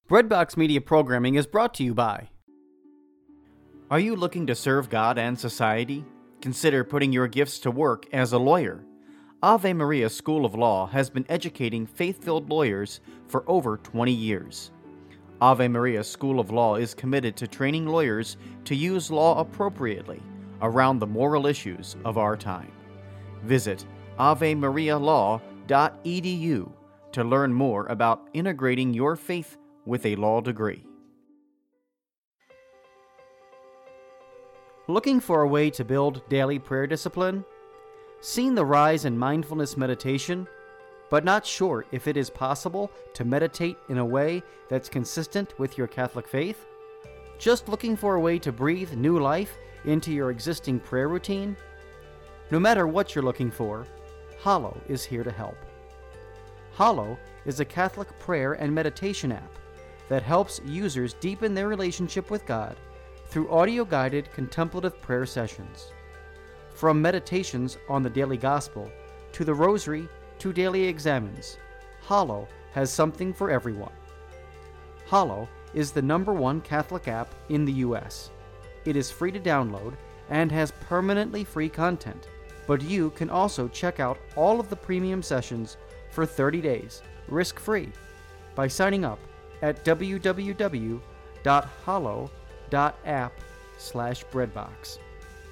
Breadbox Media Programming is brought to you by... Are you looking to serve God and society? Consider putting your gifts to work as a lawyer. Ave Maria School of Law has been educating faith-filled lawyers for over 20 years. Ave Maria School of Law is committed to training lawyers to use law appropriately around the moral issues of our time. Visit avemarialaw.edu to learn more about integrating your faith with a law degree. Looking for a way to build daily prayer discipline? Seen the rise in mindfulness meditation, but not sure if it is possible to meditate in a way that's consistent with your Catholic faith? Just looking for a way to breathe new life into your existing prayer routine? No matter what you're looking for, Hallow is here to help. Hallow is a Catholic prayer and meditation app that helps users deepen their relationship with God through audio-guided contemplative prayer sessions. From meditations on the daily gospel to the rosary to daily examens, Hallow has something for everyone. Hallow is the #1 Catholic app in the U.S. It is free to download and has permanently free content, but you can also check out all of the premium sessions for 30 days, risk-free, by signing up at www.hallow.app/breadbox.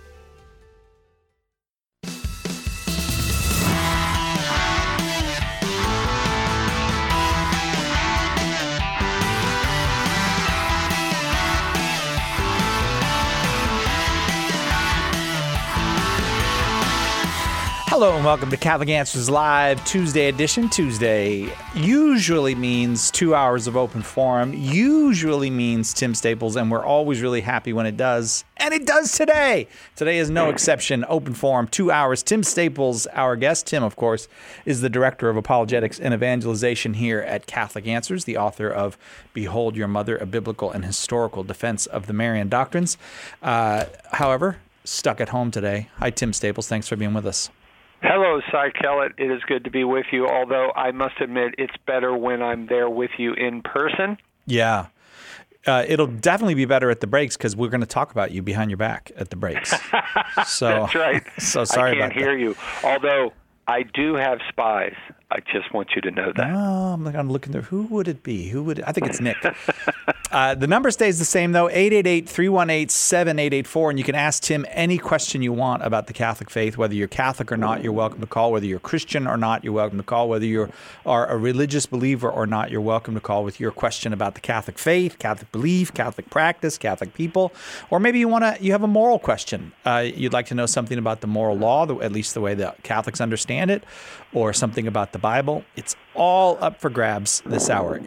Hello and welcome to Catholic Answers Live Tuesday edition. Tuesday usually means 2 hours of open forum, usually means Tim Staples, and we're always really happy when it does. And it does today. Today is no exception. Open forum, 2 hours. Tim Staples, our guest. Tim, of course, is the Director of Apologetics and Evangelization here at Catholic Answers, the author of Behold Your Mother, A Biblical and Historical Defense of the Marian Doctrines. However, stuck at home today. Hi, Tim Staples. Thanks for being with us. Hello, Cy Kellett. It is good to be with you, although I must admit it's better when I'm there with you in person. Yeah. It'll definitely be better at the breaks because we're going to talk about you behind your back at the breaks. So, that's right. So sorry about that. I can't hear you, although I do have spies. I just want you to know that. Oh, I'm looking there. Who would it be? I think it's Nick. The number stays the same, though, 888-318-7884, and you can ask Tim any question you want about the Catholic faith. Whether you're Catholic or not, you're welcome to call. Whether you're Christian or not, you're welcome to call. Whether you are a religious believer or not, you're welcome to call with your question about the Catholic faith, Catholic belief, Catholic practice, Catholic people, or maybe you have a moral question. You'd like to know something about the moral law, at least the way that Catholics understand it, or something about the Bible. It's all up for grabs this hour.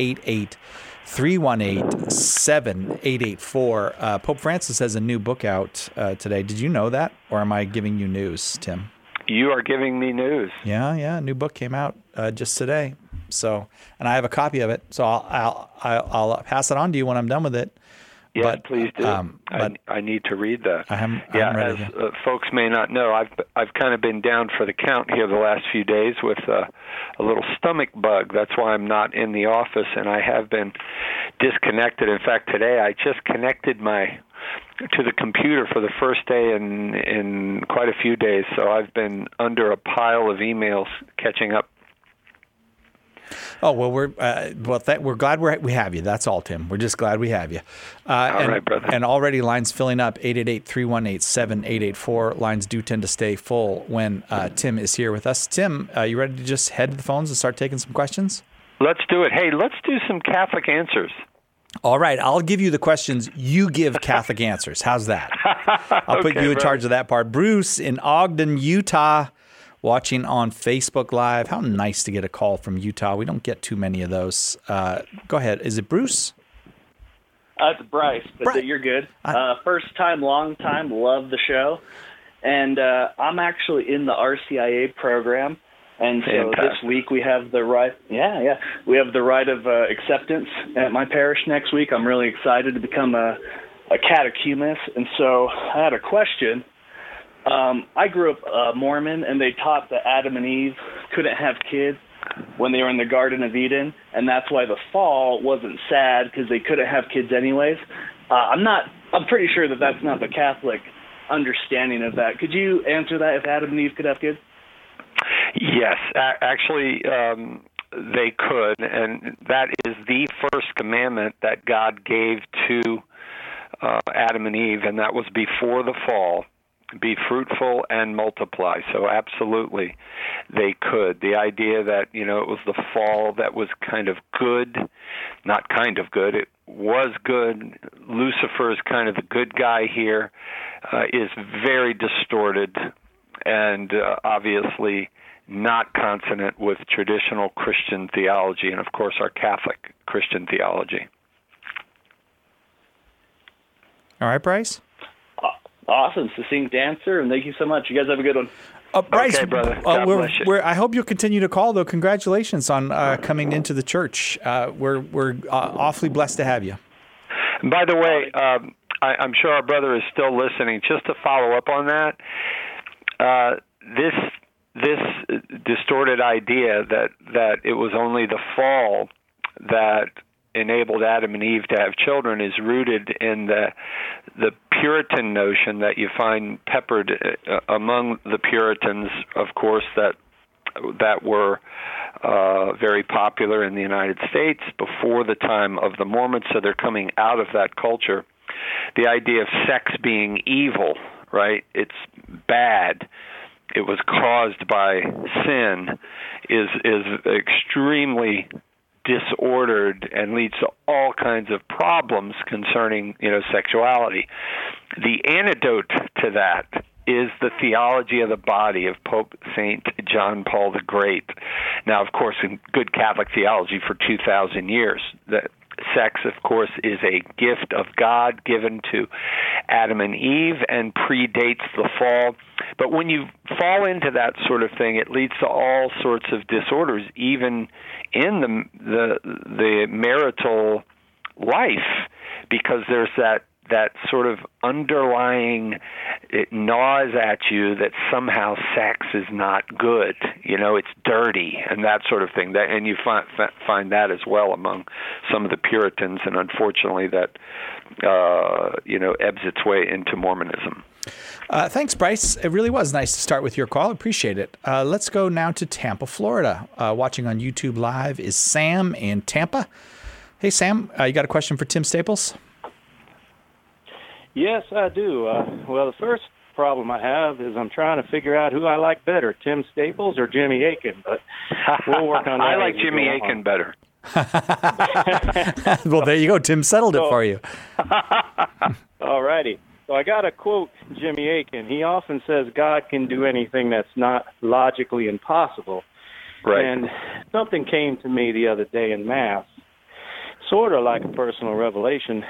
888-318-7884. Pope Francis has a new book out today. Did you know that, or am I giving you news, Tim? You are giving me news. Yeah. A new book came out just today. So, and I have a copy of it. So I'll pass it on to you when I'm done with it. Yes, but, please do. I need to read that. I'm ready. As folks may not know, I've kind of been down for the count here the last few days with a little stomach bug. That's why I'm not in the office, and I have been disconnected. In fact, today I just connected to the computer for the first day in quite a few days, so I've been under a pile of emails catching up. Oh, well, we're glad we have you. That's all, Tim. We're just glad we have you. All right, brother. And already lines filling up, 888-318-7884. Lines do tend to stay full when Tim is here with us. Tim, you ready to just head to the phones and start taking some questions? Let's do it. Hey, let's do some Catholic answers. All right, I'll give you the questions. You give Catholic answers. How's that? I'll put you in charge of that part. Bruce in Ogden, Utah, watching on Facebook Live. How nice to get a call from Utah. We don't get too many of those. Go ahead. Is it Bruce? It's Bryce, but you're good. First time, long time, love the show. And I'm actually in the RCIA program. And so this week we have the right, we have the rite of acceptance at my parish next week. I'm really excited to become a catechumist. And so I had a question. I grew up Mormon, and they taught that Adam and Eve couldn't have kids. when they were in the Garden of Eden, and that's why the fall wasn't sad because they couldn't have kids anyways. I'm pretty sure that that's not the Catholic understanding of that. Could you answer that, if Adam and Eve could have kids? Yes, actually, they could, and that is the first commandment that God gave to Adam and Eve, and that was before the fall. Be fruitful and multiply. So absolutely, they could. The idea that, it was the fall that was kind of good, not kind of good, it was good. Lucifer is kind of the good guy here, is very distorted and obviously not consonant with traditional Christian theology and, of course, our Catholic Christian theology. All right, Bryce? Awesome. Succinct answer, and thank you so much. You guys have a good one. Bryce, okay, brother. God bless you. I hope you'll continue to call, though. Congratulations on coming into the church. We're awfully blessed to have you. And by the way, I'm sure our brother is still listening. Just to follow up on that, this distorted idea that it was only the fall that enabled Adam and Eve to have children is rooted in the Puritan notion that you find peppered among the Puritans, of course, that were very popular in the United States before the time of the Mormons, so they're coming out of that culture. The idea of sex being evil, right? It's bad. It was caused by sin, is extremely disordered and leads to all kinds of problems concerning, sexuality. The antidote to that is the theology of the body of Pope St. John Paul the Great. Now, of course, in good Catholic theology for 2,000 years, that sex, of course, is a gift of God given to Adam and Eve and predates the fall. But when you fall into that sort of thing, it leads to all sorts of disorders, even in the marital life, because there's that sort of underlying, it gnaws at you that somehow sex is not good, it's dirty and that sort of thing. And you find that as well among some of the Puritans, and unfortunately that ebbs its way into Mormonism. Thanks, Bryce. It really was nice to start with your call. Appreciate it. Let's go now to Tampa, Florida. Watching on YouTube Live is Sam in Tampa. Hey, Sam, you got a question for Tim Staples? Yes, I do. Well, the first problem I have is I'm trying to figure out who I like better, Tim Staples or Jimmy Aiken, but we'll work on that. I like Jimmy Aiken better. Well, there you go. Tim settled it for you. All righty. So I got to quote Jimmy Aiken. He often says God can do anything that's not logically impossible. Right. And something came to me the other day in Mass, sort of like a personal revelation.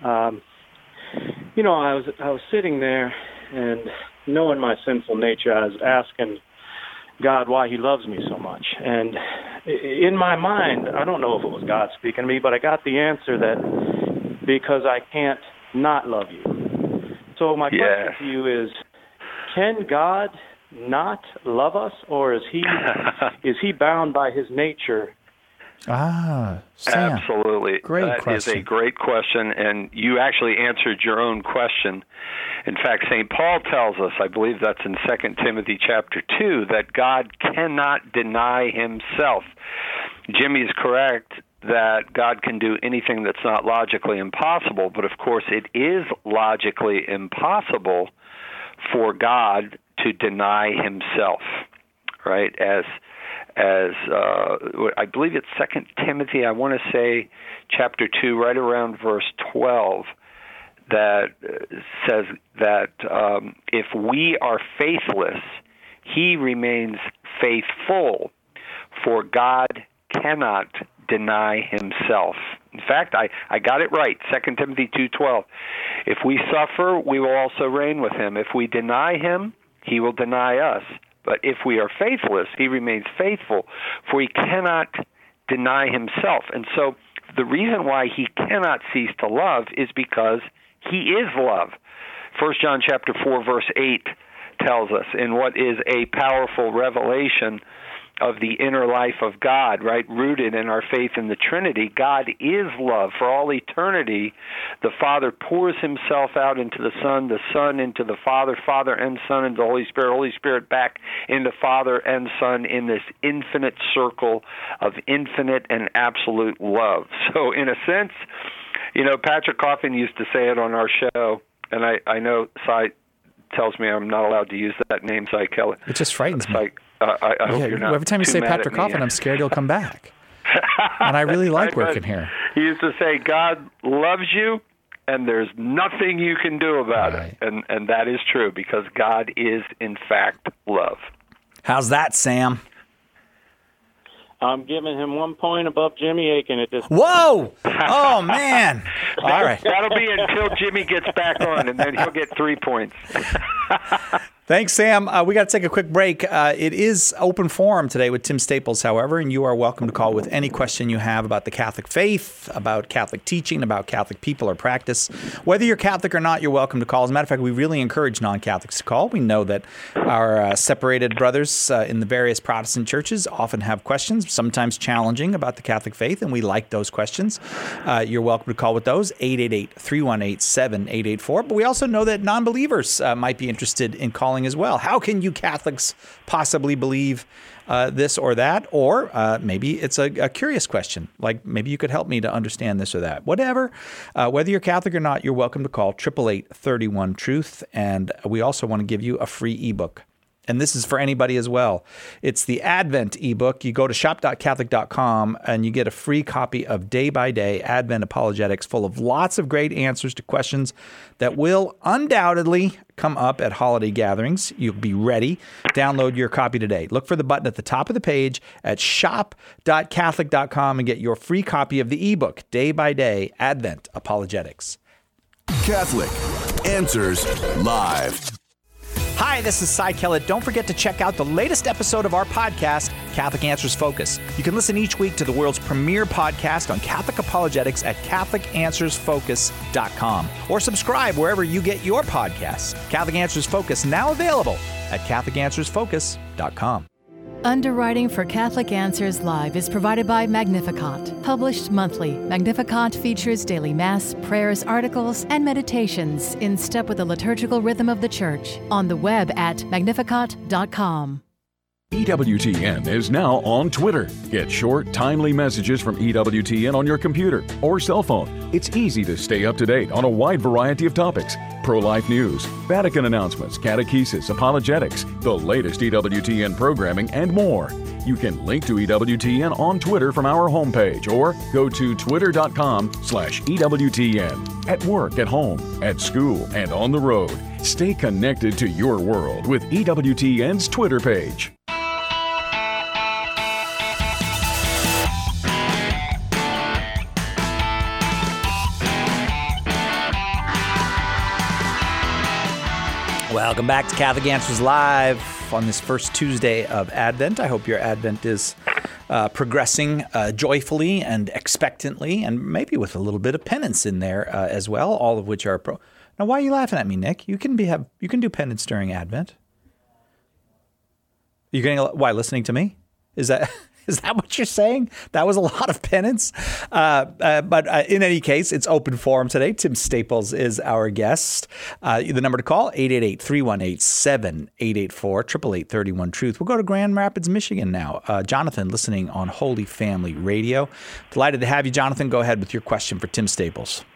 I was sitting there, and knowing my sinful nature, I was asking God why he loves me so much. And in my mind, I don't know if it was God speaking to me, but I got the answer that because I can't not love you. So my question to you is, can God not love us, or is he bound by his nature? Sam. Absolutely. Great question. That is a great question, and you actually answered your own question. In fact, St. Paul tells us, I believe that's in 2 Timothy chapter 2, that God cannot deny himself. Jimmy is correct that God can do anything that's not logically impossible, but of course it is logically impossible for God to deny himself, right? As I believe it's 2 Timothy, I want to say chapter 2, right around verse 12, that says that if we are faithless, he remains faithful, for God cannot deny himself. In fact, I got it right, 2 Timothy 2:12. If we suffer, we will also reign with him. If we deny him, he will deny us. But if we are faithless, he remains faithful, for he cannot deny himself. And so the reason why he cannot cease to love is because he is love. 1 John chapter 4, verse 8 tells us, in what is a powerful revelation of the inner life of God, right? Rooted in our faith in the Trinity. God is love. For all eternity, the Father pours himself out into the Son into the Father, Father and Son into the Holy Spirit back into Father and Son in this infinite circle of infinite and absolute love. So in a sense, Patrick Coffin used to say it on our show, and I know Cy tells me I'm not allowed to use that name, Cy Kellett. It just frightens me. I hope you're not. Every time you say Patrick Coffin, I'm scared he'll come back. And I really like working here. He used to say, God loves you, and there's nothing you can do about it. And that is true, because God is, in fact, love. How's that, Sam? I'm giving him 1 point above Jimmy Aiken at this point. Whoa! Oh, man. All right. That'll be until Jimmy gets back on, and then he'll get 3 points. Thanks, Sam. We got to take a quick break. It is open forum today with Tim Staples, however, and you are welcome to call with any question you have about the Catholic faith, about Catholic teaching, about Catholic people or practice. Whether you're Catholic or not, you're welcome to call. As a matter of fact, we really encourage non-Catholics to call. We know that our separated brothers in the various Protestant churches often have questions, sometimes challenging, about the Catholic faith, and we like those questions. You're welcome to call with those, 888-318-7884. But we also know that non-believers might be interested in calling as well. How can you Catholics possibly believe this or that? Or maybe it's a curious question, like maybe you could help me to understand this or that. Whatever. Whether you're Catholic or not, you're welcome to call 888-31-TRUTH. And we also want to give you a free ebook. And this is for anybody as well. It's the Advent ebook. You go to shop.catholic.com and you get a free copy of Day by Day Advent Apologetics, full of lots of great answers to questions that will undoubtedly come up at holiday gatherings. You'll be ready. Download your copy today. Look for the button at the top of the page at shop.catholic.com and get your free copy of the ebook, Day by Day Advent Apologetics. Catholic Answers Live. Hi, this is Cy Kellett. Don't forget to check out the latest episode of our podcast, Catholic Answers Focus. You can listen each week to the world's premier podcast on Catholic apologetics at CatholicAnswersFocus.com or subscribe wherever you get your podcasts. Catholic Answers Focus, now available at CatholicAnswersFocus.com. Underwriting for Catholic Answers Live is provided by Magnificat. Published monthly, Magnificat features daily Mass, prayers, articles, and meditations in step with the liturgical rhythm of the Church. On the web at magnificat.com. EWTN is now on Twitter. Get short, timely messages from EWTN on your computer or cell phone. It's easy to stay up to date on a wide variety of topics. Pro-life news, Vatican announcements, catechesis, apologetics, the latest EWTN programming, and more. You can link to EWTN on Twitter from our homepage or go to twitter.com/EWTN. At work, at home, at school, and on the road. Stay connected to your world with EWTN's Twitter page. Welcome back to Catholic Answers Live on this first Tuesday of Advent. I hope your Advent is progressing joyfully and expectantly, and maybe with a little bit of penance in there as well, all of which are Now, why are you laughing at me, Nick? You can do penance during Advent. You're getting why listening to me? Is that what you're saying? That was a lot of penance. But in any case, it's open forum today. Tim Staples is our guest. The number to call, 888-318-7884, 888-31-TRUTH. We'll go to Grand Rapids, Michigan now. Jonathan, listening on Holy Family Radio. Delighted to have you, Jonathan. Go ahead with your question for Tim Staples.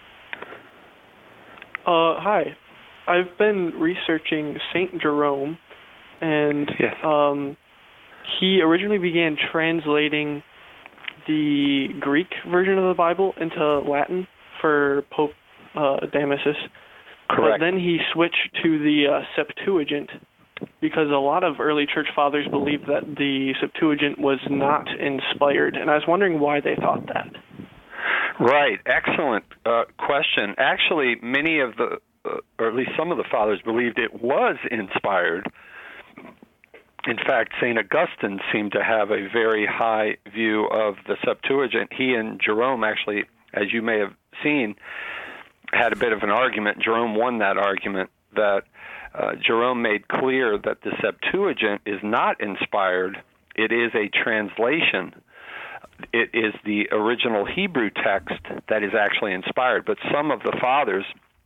Hi. I've been researching St. Jerome, and yes. He originally began translating the Greek version of the Bible into Latin for Pope Damasus. Correct. But then he switched to the Septuagint because a lot of early church fathers believed that the Septuagint was not inspired, and I was wondering why they thought that. Right. Excellent question. Actually, many of the, or at least some of the fathers believed it was inspired. In fact, St. Augustine seemed to have a very high view of the Septuagint. He and Jerome actually, as you may have seen, had a bit of an argument. Jerome won that argument, that Jerome made clear that the Septuagint is not inspired. it is a translation. It is the original Hebrew text that is actually inspired. But some of the fathers,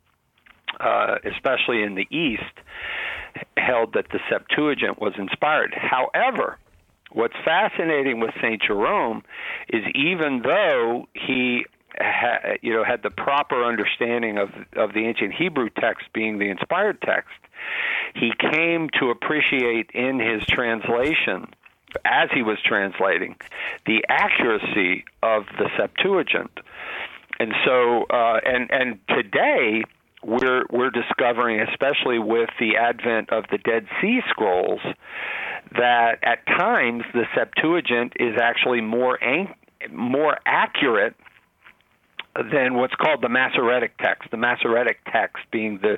especially in the East, held that the Septuagint was inspired. However, what's fascinating with St. Jerome is even though he had the proper understanding of the ancient Hebrew text being the inspired text, he came to appreciate in his translation, as he was translating, the accuracy of the Septuagint. And so, and today, we're discovering, especially with the advent of the Dead Sea Scrolls, that at times the Septuagint is actually more accurate than what's called the Masoretic text. The Masoretic text being the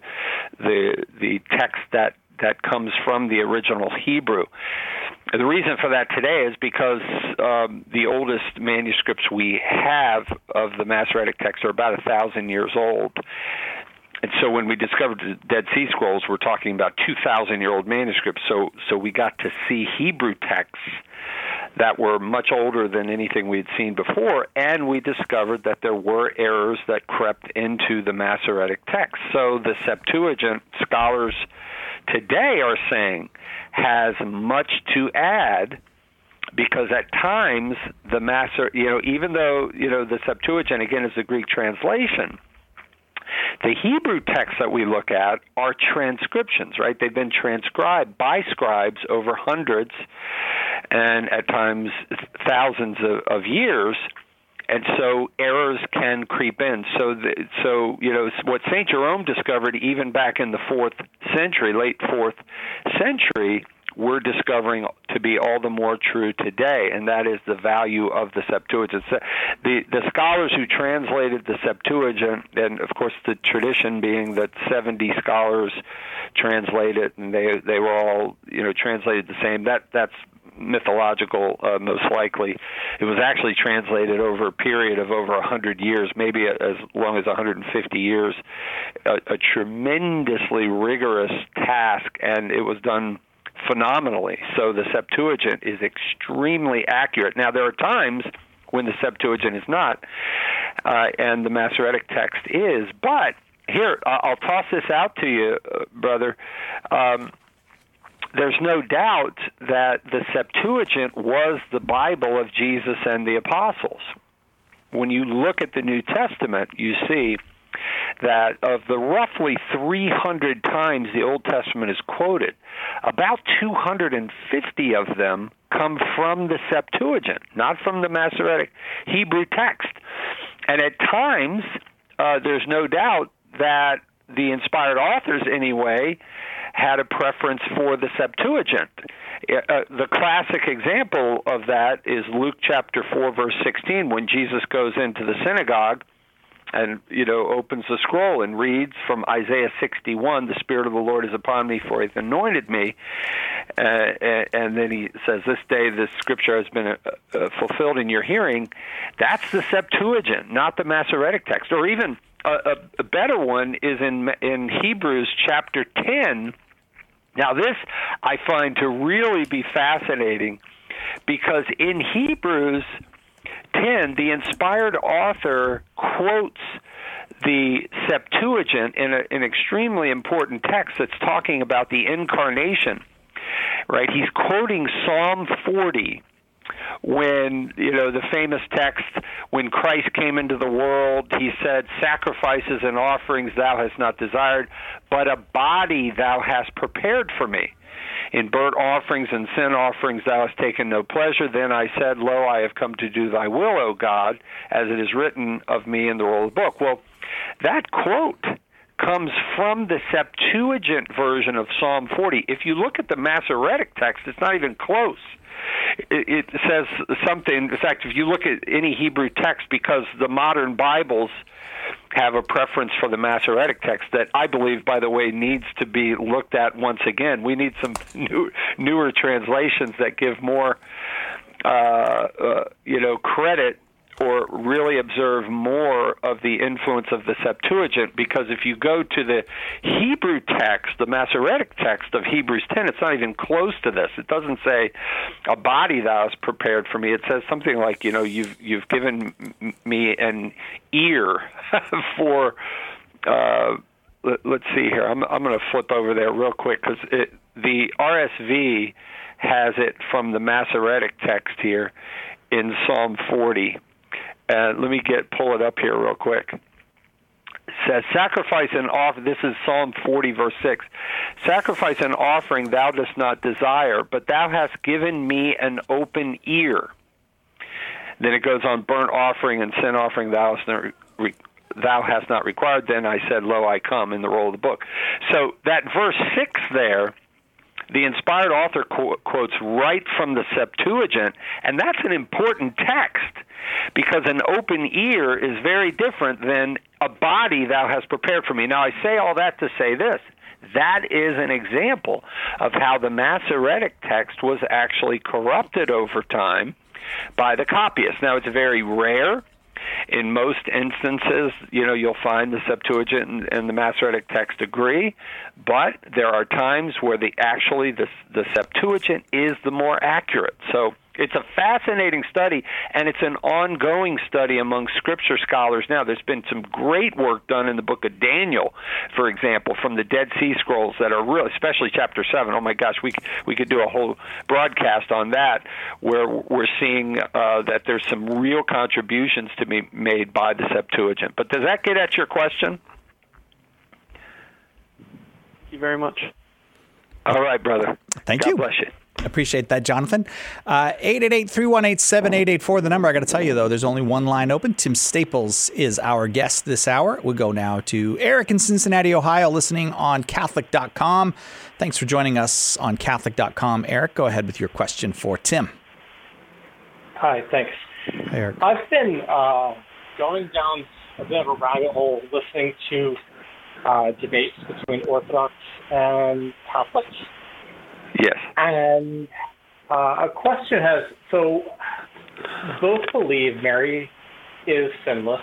text that comes from the original Hebrew. The reason for that today is because the oldest manuscripts we have of the Masoretic text are about 1,000 years old. And so when we discovered the Dead Sea Scrolls, we're talking about 2,000-year-old manuscripts. So we got to see Hebrew texts that were much older than anything we had seen before, and we discovered that there were errors that crept into the Masoretic text. So the Septuagint, scholars today are saying, has much to add, because at times the even though the Septuagint again is a Greek translation, the Hebrew texts that we look at are transcriptions, right? They've been transcribed by scribes over hundreds and at times thousands of years, and so errors can creep in. So what St. Jerome discovered even back in the 4th century, late 4th century, we're discovering to be all the more true today, and that is the value of the Septuagint. The scholars who translated the Septuagint, and of course the tradition being that 70 scholars translated, and they were all translated the same. That's mythological, most likely. It was actually translated over a period of over 100 years, maybe as long as 150 years. A tremendously rigorous task, and it was done phenomenally. So the Septuagint is extremely accurate. Now, there are times when the Septuagint is not, and the Masoretic text is. But here, I'll toss this out to you, brother. There's no doubt that the Septuagint was the Bible of Jesus and the apostles. When you look at the New Testament, you see that of the roughly 300 times the Old Testament is quoted, about 250 of them come from the Septuagint, not from the Masoretic Hebrew text. And at times, there's no doubt that the inspired authors, anyway, had a preference for the Septuagint. The classic example of that is Luke chapter 4, verse 16, when Jesus goes into the synagogue and opens the scroll and reads from Isaiah 61, "The Spirit of the Lord is upon me, for He hath anointed me." And then he says, "This day this scripture has been fulfilled in your hearing." That's the Septuagint, not the Masoretic text. Or even a better one is in Hebrews chapter 10. Now this I find to really be fascinating, because in Hebrews 10, the inspired author quotes the Septuagint in an extremely important text that's talking about the incarnation, right? He's quoting Psalm 40, when, the famous text, when Christ came into the world, he said, "Sacrifices and offerings thou hast not desired, but a body thou hast prepared for me. In burnt offerings and sin offerings thou hast taken no pleasure. Then I said, Lo, I have come to do thy will, O God, as it is written of me in the roll of the book." Well, that quote comes from the Septuagint version of Psalm 40. If you look at the Masoretic text, it's not even close. It says something. In fact, if you look at any Hebrew text, because the modern Bibles have a preference for the Masoretic text that I believe, by the way, needs to be looked at once again. We need some newer translations that give more, credit or really observe more of the influence of the Septuagint, because if you go to the Hebrew text, the Masoretic text of Hebrews 10, it's not even close to this. It doesn't say, a body thou hast prepared for me. It says something like, you've given me an ear for, let's see here. I'm going to flip over there real quick, because the RSV has it from the Masoretic text here in Psalm 40. Let me pull it up here real quick. It says, sacrifice and offer, this is Psalm 40, verse 6. Sacrifice and offering thou dost not desire, but thou hast given me an open ear. Then it goes on, burnt offering and sin offering thou hast not required. Then I said, lo, I come, in the roll of the book. So that verse 6 there, the inspired author quotes right from the Septuagint, and that's an important text, because an open ear is very different than a body thou hast prepared for me. Now, I say all that to say this. That is an example of how the Masoretic text was actually corrupted over time by the copyists. Now, it's very rare. In most instances, you'll find the Septuagint and the Masoretic text agree, but there are times where the Septuagint is the more accurate. So it's a fascinating study, and it's an ongoing study among Scripture scholars now. There's been some great work done in the book of Daniel, for example, from the Dead Sea Scrolls that are real, especially chapter 7. Oh, my gosh, we could do a whole broadcast on that, where we're seeing that there's some real contributions to be made by the Septuagint. But does that get at your question? Thank you very much. All right, brother. Thank you. God bless you. Appreciate that, Jonathan. 888-318-7884, the number. I got to tell you, though, there's only one line open. Tim Staples is our guest this hour. We'll go now to Eric in Cincinnati, Ohio, listening on Catholic.com. Thanks for joining us on Catholic.com. Eric, go ahead with your question for Tim. Hi, thanks. Hi, Eric. I've been going down a bit of a rabbit hole listening to debates between Orthodox and Catholics. Yes. And a question so both believe Mary is sinless,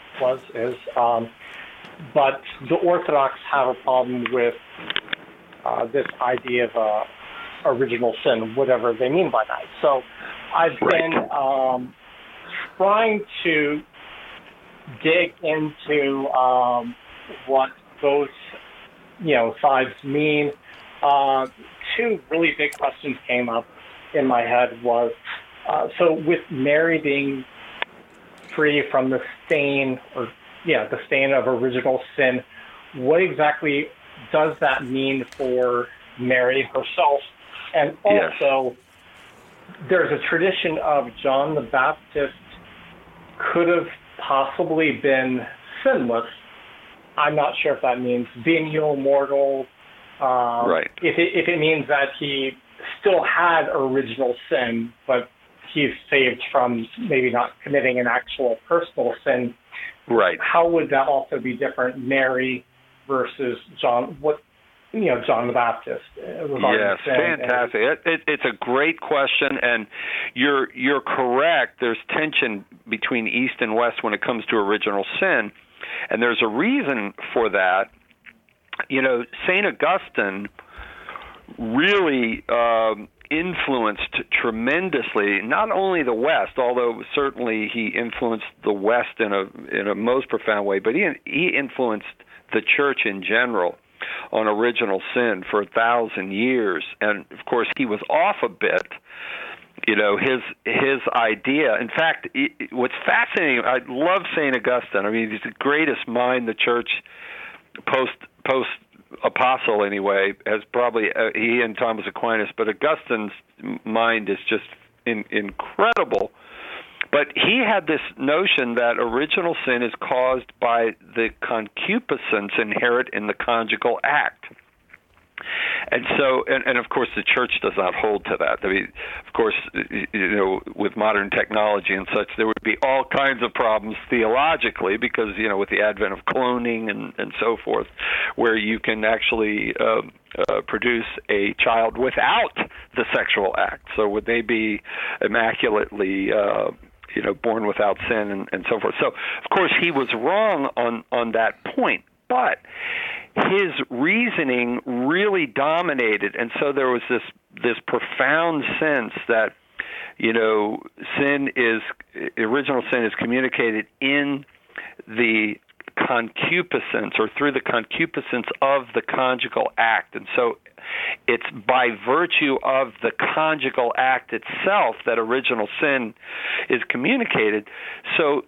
but the Orthodox have a problem with this idea of original sin, whatever they mean by that. So I've been trying to dig into what both sides mean. Two really big questions came up in my head was, so with Mary being free from the stain the stain of original sin, what exactly does that mean for Mary herself? And also, there's a tradition of John the Baptist could have possibly been sinless. I'm not sure if that means venial, mortal. Right. If it means that he still had original sin, but he's saved from maybe not committing an actual personal sin. Right. How would that also be different, Mary versus John? John the Baptist. Yes, fantastic. It's a great question, and you're correct. There's tension between East and West when it comes to original sin, and there's a reason for that. St. Augustine really influenced tremendously not only the West, although certainly he influenced the West in a most profound way, but he influenced the Church in general on original sin for 1,000 years. And of course, he was off a bit. His idea. In fact, what's fascinating, I love St. Augustine. I mean, he's the greatest mind the Church post apostle anyway, has probably he and Thomas Aquinas, but Augustine's mind is just incredible. But he had this notion that original sin is caused by the concupiscence inherent in the conjugal act. And so, and of course, the Church does not hold to that. I mean, of course, with modern technology and such, there would be all kinds of problems theologically because, with the advent of cloning and so forth, where you can actually produce a child without the sexual act. So would they be immaculately born without sin and so forth. So, of course, he was wrong on that point, but his reasoning really dominated, and so there was this profound sense that, original sin is communicated in the concupiscence or through the concupiscence of the conjugal act. And so it's by virtue of the conjugal act itself that original sin is communicated. So,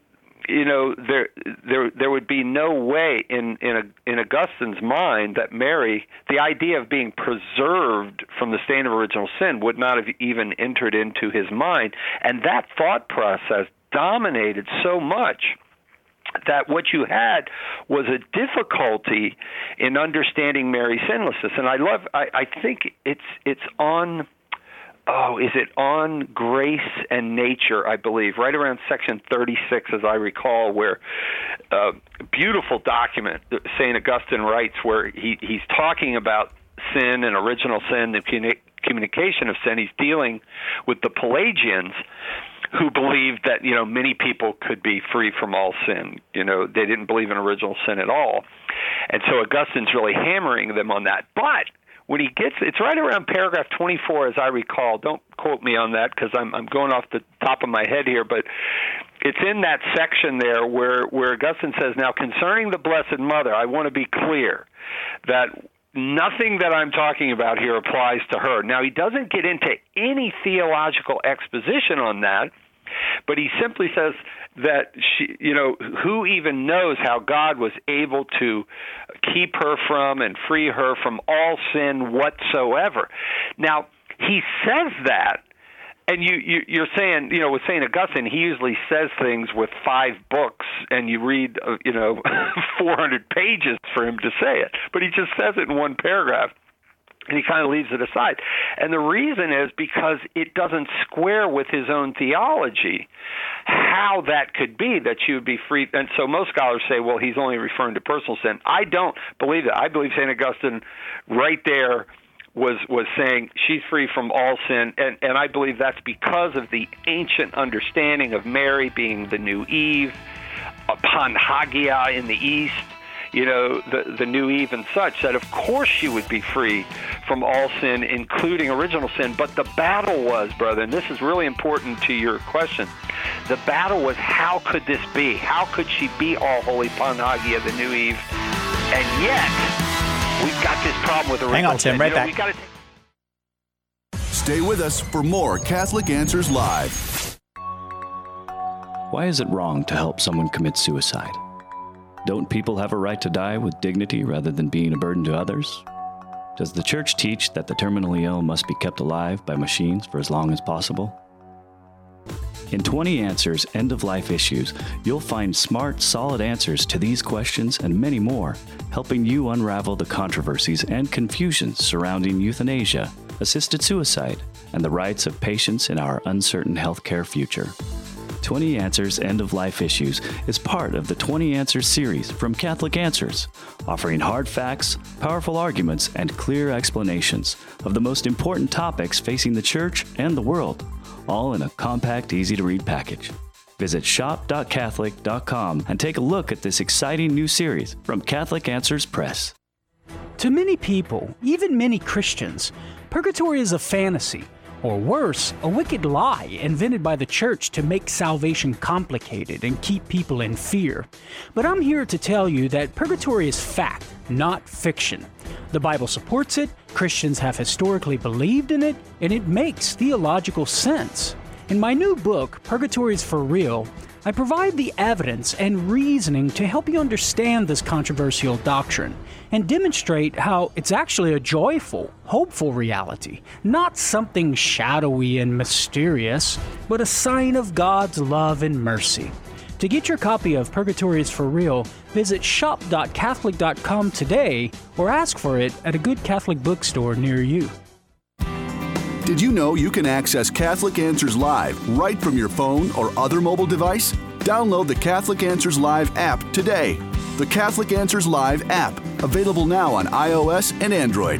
there would be no way in Augustine's mind that Mary, the idea of being preserved from the stain of original sin would not have even entered into his mind. And that thought process dominated so much that what you had was a difficulty in understanding Mary's sinlessness. And I think it's on, is it on Grace and Nature, I believe, right around section 36, as I recall, where a beautiful document St. Augustine writes where he's talking about sin and original sin, the communication of sin. He's dealing with the Pelagians, who believed that, many people could be free from all sin. They didn't believe in original sin at all. And so Augustine's really hammering them on that. But when he gets, it's right around paragraph 24, as I recall. Don't quote me on that because I'm going off the top of my head here, but it's in that section there where Augustine says, now concerning the Blessed Mother, I want to be clear that nothing that I'm talking about here applies to her. Now, he doesn't get into any theological exposition on that, but he simply says that she, who even knows how God was able to keep her from and free her from all sin whatsoever. Now, he says that, and you're saying, with St. Augustine, he usually says things with 5 books, and you read, 400 pages for him to say it. But he just says it in one paragraph, and he kind of leaves it aside. And the reason is because it doesn't square with his own theology how that could be, that you would be free. And so most scholars say, well, he's only referring to personal sin. I don't believe that. I believe St. Augustine right there was saying she's free from all sin, and I believe that's because of the ancient understanding of Mary being the new Eve, Panhagia in the East, the new Eve and such, that of course she would be free from all sin, including original sin. But the battle was, brother, and this is really important to your question, the battle was, how could this be? How could she be all holy, Panhagia, the new Eve, and yet we've got this problem with original Hang on, Tim, sin. right back. Stay with us for more Catholic Answers Live. Why is it wrong to help someone commit suicide? Don't people have a right to die with dignity rather than being a burden to others? Does the Church teach that the terminally ill must be kept alive by machines for as long as possible? In 20 Answers End-of-Life Issues, you'll find smart, solid answers to these questions and many more, helping you unravel the controversies and confusions surrounding euthanasia, assisted suicide, and the rights of patients in our uncertain healthcare future. 20 Answers End-of-Life Issues is part of the 20 Answers series from Catholic Answers, offering hard facts, powerful arguments, and clear explanations of the most important topics facing the Church and the world, all in a compact, easy-to-read package. Visit shop.catholic.com and take a look at this exciting new series from Catholic Answers Press. To many people, even many Christians, purgatory is a fantasy, or worse, a wicked lie invented by the Church to make salvation complicated and keep people in fear. But I'm here to tell you that purgatory is fact, not fiction. The Bible supports it, Christians have historically believed in it, and it makes theological sense. In my new book, Purgatory is for Real, I provide the evidence and reasoning to help you understand this controversial doctrine and demonstrate how it's actually a joyful, hopeful reality, not something shadowy and mysterious, but a sign of God's love and mercy. To get your copy of Purgatory is for Real, visit shop.catholic.com today or ask for it at a good Catholic bookstore near you. Did you know you can access Catholic Answers Live right from your phone or other mobile device? Download the Catholic Answers Live app today. The Catholic Answers Live app, available now on iOS and Android.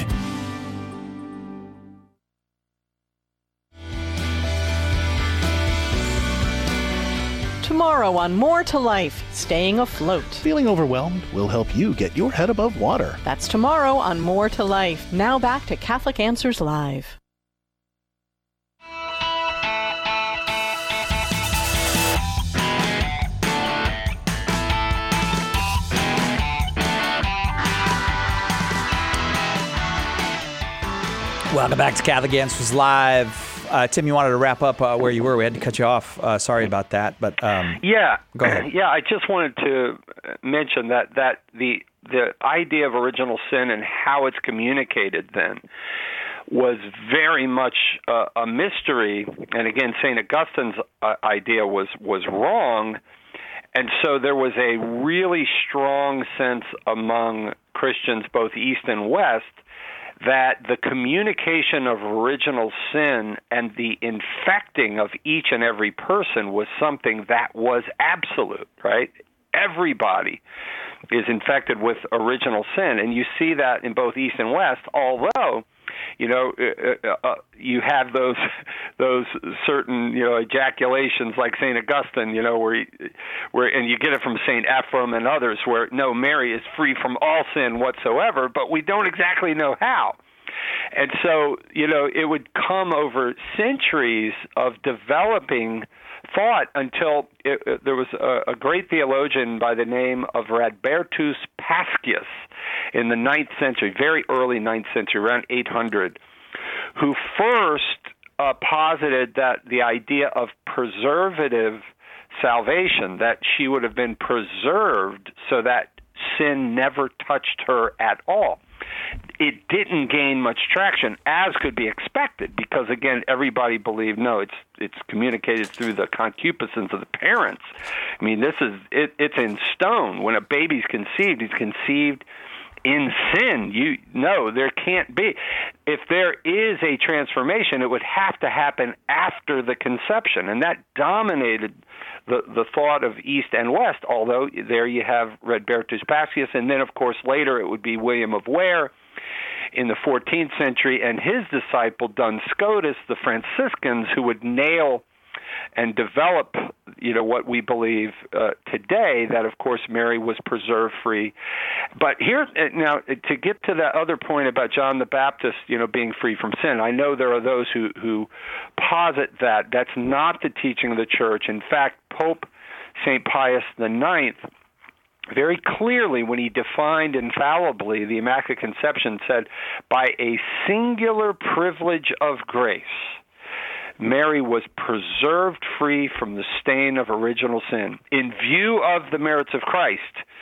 tomorrow on More to Life, Staying Afloat. Feeling overwhelmed? We'll help you get your head above water. That's tomorrow on More to Life. Now back to Catholic Answers Live. Welcome back to Catholic Answers Live. Tim, you wanted to wrap up where you were. We had to cut you off. Sorry about that, but go ahead. Yeah, I just wanted to mention that the idea of original sin and how it's communicated then was very much a mystery. And again, St. Augustine's idea was wrong. And so there was a really strong sense among Christians, both East and West, that the communication of original sin and the infecting of each and every person was something that was absolute, right? Everybody is infected with original sin, and you see that in both East and West, although you have those certain ejaculations like St. Augustine, where and you get it from St. Ephrem and others, where no, Mary is free from all sin whatsoever, but we don't exactly know how. And so, it would come over centuries of developing thought until there was a great theologian by the name of Radbertus Pacius in the 9th century, very early 9th century, around 800, who first posited that the idea of preservative salvation, that she would have been preserved so that sin never touched her at all. It didn't gain much traction, as could be expected, because again, everybody believed it's communicated through the concupiscence of the parents. I mean, it's in stone. When a baby's conceived, he's conceived in sin. There can't be. If there is a transformation, it would have to happen after the conception, and that dominated the thought of East and West, although there you have Radbertus Pacius, and then, of course, later it would be William of Ware in the 14th century and his disciple Duns Scotus, the Franciscans, who would nail and develop, what we believe today, that, of course, Mary was preserved free. But here, now, to get to that other point about John the Baptist, being free from sin, I know there are those who posit that. That's not the teaching of the Church. In fact, Pope St. Pius IX, very clearly, when he defined infallibly the Immaculate Conception, said, by a singular privilege of grace, Mary was preserved free from the stain of original sin. In view of the merits of Christ,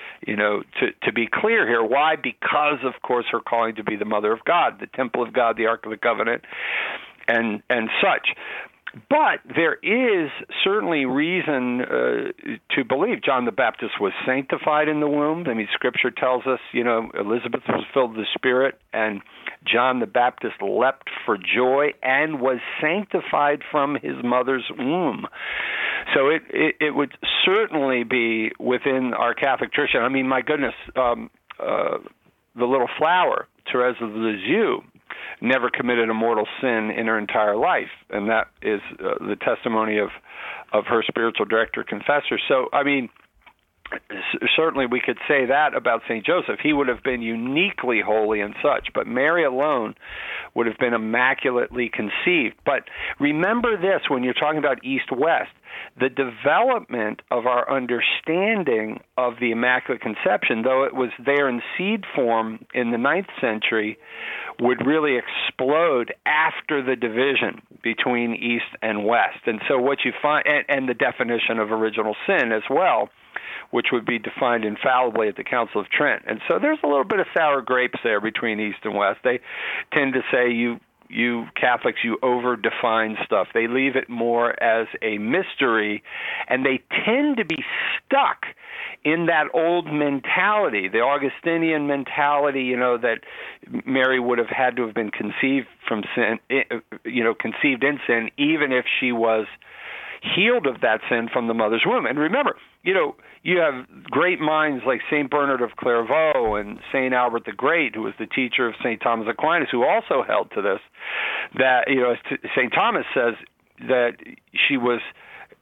to be clear here, why? Because, of course, her calling to be the Mother of God, the Temple of God, the Ark of the Covenant, and such. But there is certainly reason to believe John the Baptist was sanctified in the womb. I mean, Scripture tells us, Elizabeth was filled with the Spirit, and John the Baptist leapt for joy and was sanctified from his mother's womb. So it would certainly be within our Catholic tradition. I mean, my goodness, the little flower, Teresa of Lisieux, never committed a mortal sin in her entire life, and that is the testimony of her spiritual director confessor. So, I mean, certainly we could say that about St. Joseph. He would have been uniquely holy and such, but Mary alone would have been immaculately conceived. But remember this, when you're talking about East-West, the development of our understanding of the Immaculate Conception, though it was there in seed form in the 9th century, would really explode after the division between East and West. And so what you find, and the definition of original sin as well, which would be defined infallibly at the Council of Trent. And so there's a little bit of sour grapes there between East and West. They tend to say you Catholics, you over-define stuff. They leave it more as a mystery, and they tend to be stuck in that old mentality, the Augustinian mentality, that Mary would have had to have been conceived from sin, conceived in sin, even if she was healed of that sin from the mother's womb. And remember, you have great minds like St. Bernard of Clairvaux and St. Albert the Great, who was the teacher of St. Thomas Aquinas, who also held to this, that, St. Thomas says that she was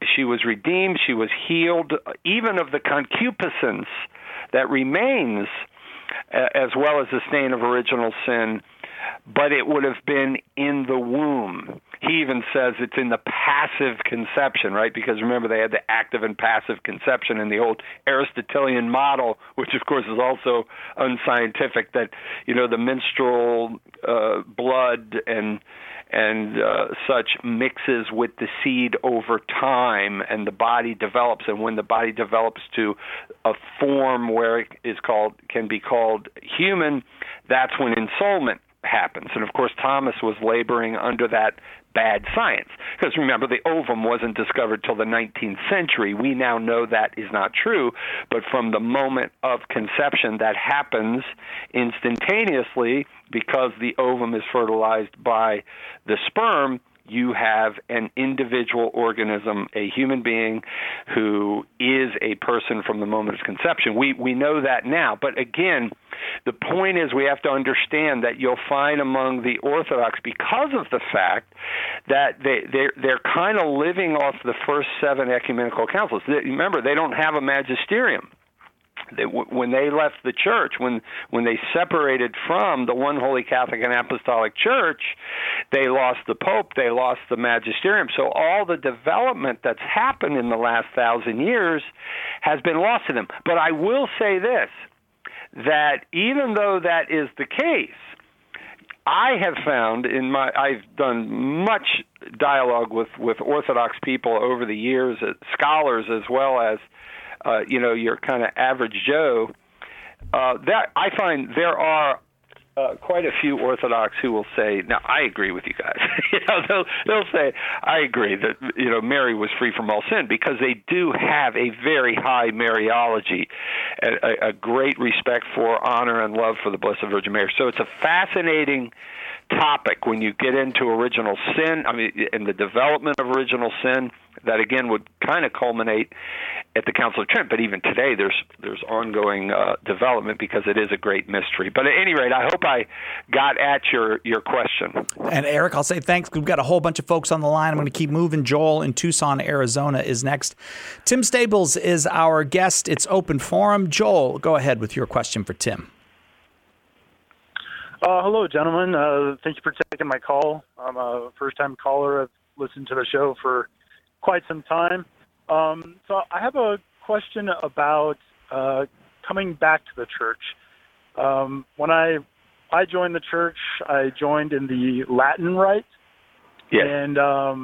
she was redeemed, she was healed, even of the concupiscence that remains, as well as the stain of original sin, but it would have been in the womb. He even says it's in the passive conception, right? Because remember, they had the active and passive conception in the old Aristotelian model, which of course is also unscientific, that, the menstrual blood and such mixes with the seed over time, and the body develops. And when the body develops to a form where it can be called human, that's when ensoulment happens. And of course, Thomas was laboring under that bad science. Because remember, the ovum wasn't discovered till the 19th century. We now know that is not true, but from the moment of conception, that happens instantaneously because the ovum is fertilized by the sperm. You have an individual organism, a human being who is a person from the moment of conception. We know that now. But again, the point is we have to understand that you'll find among the Orthodox, because of the fact that they're kind of living off the first 7 ecumenical councils. Remember, they don't have a magisterium. When they left the church, when they separated from the one holy Catholic and Apostolic Church, they lost the Pope, they lost the magisterium. So all the development that's happened in the last 1,000 years has been lost to them. But I will say this, that even though that is the case, I have found I've done much dialogue with Orthodox people over the years, scholars as well as your kind of average Joe, that I find there are quite a few Orthodox who will say, now, I agree with you guys. They'll say, I agree that, Mary was free from all sin, because they do have a very high Mariology, a great respect for, honor, and love for the Blessed Virgin Mary. So it's a fascinating topic when you get into original sin, and the development of original sin, that again would kind of culminate at the Council of Trent. But even today, there's ongoing development, because it is a great mystery. But at any rate, I hope I got at your question. And Eric, I'll say thanks. We've got a whole bunch of folks on the line. I'm going to keep moving. Joel in Tucson, Arizona is next. Tim Stables is our guest. It's open forum. Joel, go ahead with your question for Tim. Hello, gentlemen. Thank you for taking my call. I'm a first-time caller. I've listened to the show for quite some time. So I have a question about coming back to the church. When I joined the church, I joined in the Latin Rite. Yes. And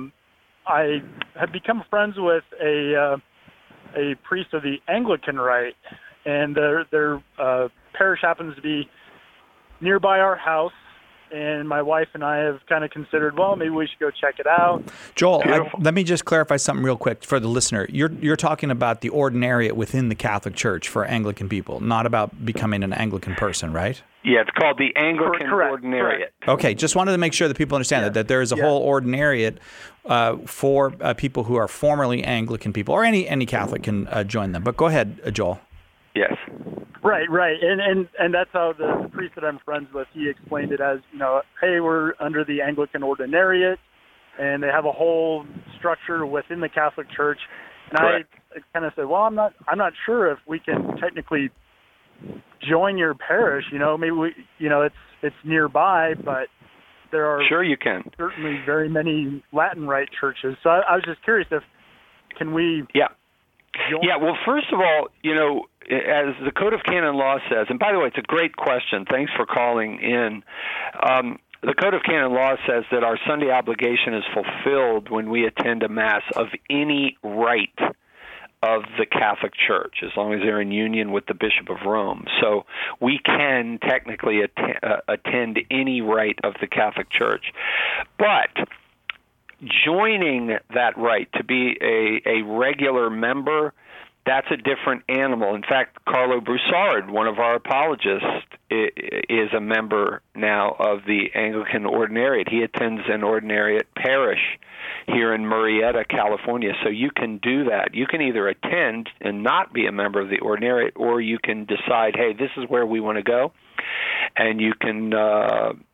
I had become friends with a priest of the Anglican Rite, and their parish happens to be nearby our house, and my wife and I have kind of considered, well, maybe we should go check it out. Joel, let me just clarify something real quick for the listener. You're talking about the ordinariate within the Catholic Church for Anglican people, not about becoming an Anglican person, right? Yeah, it's called the Anglican Ordinariate. Okay, just wanted to make sure that people understand that there is a whole ordinariate for people who are formerly Anglican people, or any Catholic can join them. But go ahead, Joel. Yes. Right, and that's how the priest that I'm friends with, he explained it as, hey, we're under the Anglican Ordinariate, and they have a whole structure within the Catholic Church. And Correct. I kind of said, well, I'm not sure if we can technically join your parish. Maybe we, it's nearby, but there are sure you can certainly very many Latin Rite churches. So I was just curious can we? Yeah. Yeah. Well, first of all, as the Code of Canon Law says, and by the way, it's a great question. Thanks for calling in. The Code of Canon Law says that our Sunday obligation is fulfilled when we attend a Mass of any rite of the Catholic Church, as long as they're in union with the Bishop of Rome. So we can technically attend any rite of the Catholic Church. But joining that rite to be a regular member, that's a different animal. In fact, Carlo Broussard, one of our apologists, is a member now of the Anglican Ordinariate. He attends an Ordinariate parish here in Murrieta, California. So you can do that. You can either attend and not be a member of the Ordinariate, or you can decide, hey, this is where we want to go. And you can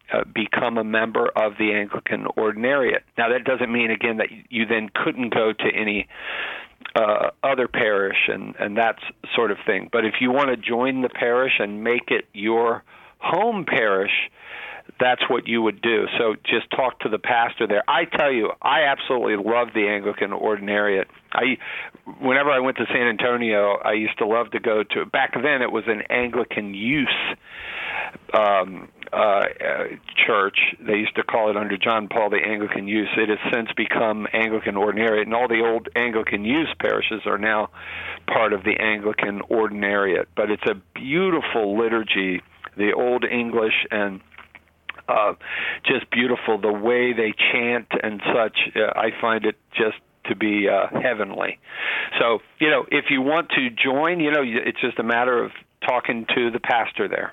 become a member of the Anglican Ordinariate. Now, that doesn't mean, again, that you then couldn't go to any other parish and that sort of thing. But if you want to join the parish and make it your home parish, that's what you would do. So just talk to the pastor there. I tell you, I absolutely love the Anglican Ordinariate. Whenever I went to San Antonio, I used to love to go to, back then it was an Anglican youth church. They used to call it under John Paul the Anglican Youth. It has since become Anglican Ordinariate, and all the old Anglican youth parishes are now part of the Anglican Ordinariate. But it's a beautiful liturgy, the Old English, and just beautiful. The way they chant and such, I find it just to be heavenly. So, if you want to join, it's just a matter of talking to the pastor there.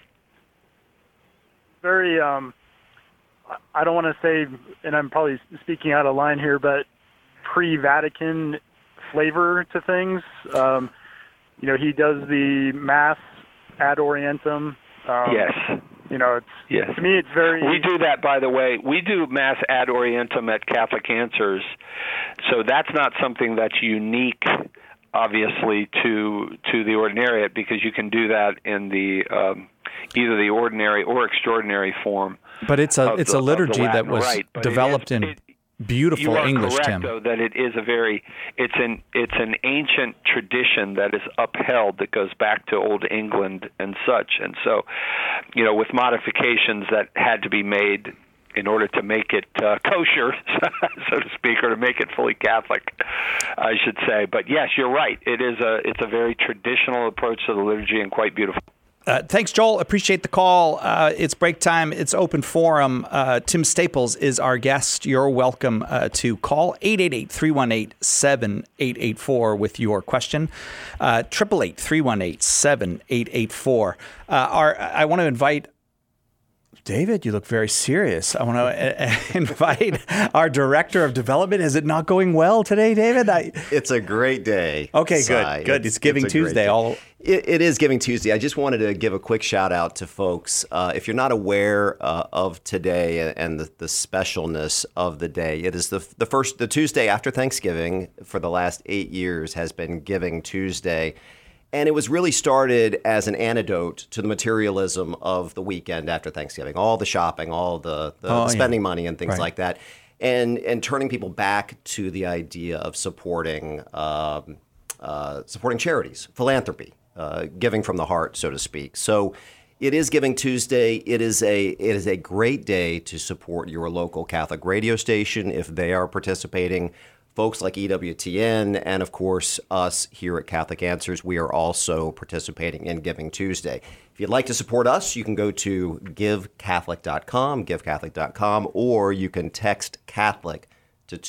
Very, I don't want to say, and I'm probably speaking out of line here, but pre-Vatican flavor to things. He does the Mass ad orientem. Yes. Yes. To me, it's very... We do that, by the way. We do Mass ad orientem at Catholic Answers, so that's not something that's unique, obviously, to the Ordinariate, because you can do that in the either the ordinary or extraordinary form. But it's a liturgy that was developed in beautiful English, correct, Tim. Though, that it is it's an ancient tradition that is upheld that goes back to Old England and such. And so, with modifications that had to be made in order to make it kosher, so to speak, or to make it fully Catholic, I should say. But yes, you're right. It's a very traditional approach to the liturgy and quite beautiful. Thanks, Joel. Appreciate the call. It's break time. It's open forum. Tim Staples is our guest. You're welcome to call 888-318-7884 with your question. 888-318-7884. I want to invite David, you look very serious. I want to invite our Director of Development. Is it not going well today, David? It's a great day. Okay, good. It's Giving Tuesday. It is Giving Tuesday. I just wanted to give a quick shout out to folks. If you're not aware of today and the specialness of the day, it is the Tuesday after Thanksgiving for the last 8 years has been Giving Tuesday. And it was really started as an antidote to the materialism of the weekend after Thanksgiving, all the shopping, all the spending money and things like that, and turning people back to the idea of supporting charities, philanthropy, giving from the heart, so to speak. So it is Giving Tuesday. It is a great day to support your local Catholic radio station if they are participating. Folks like EWTN and, of course, us here at Catholic Answers, we are also participating in Giving Tuesday. If you'd like to support us, you can go to givecatholic.com, or you can text Catholic to